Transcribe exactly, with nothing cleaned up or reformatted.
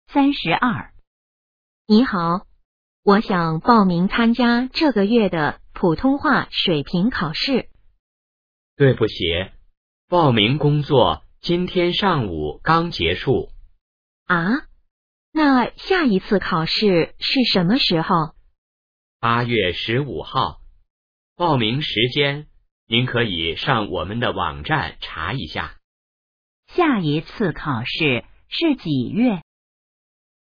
三十二。 你好，我想报名参加这个月的普通话水平考试。 对不起，报名工作今天上午刚结束。 啊？那下一次考试是什么时候？ 八月十五号。报名时间您可以上我们的网站查一下。 下一次考试是几月？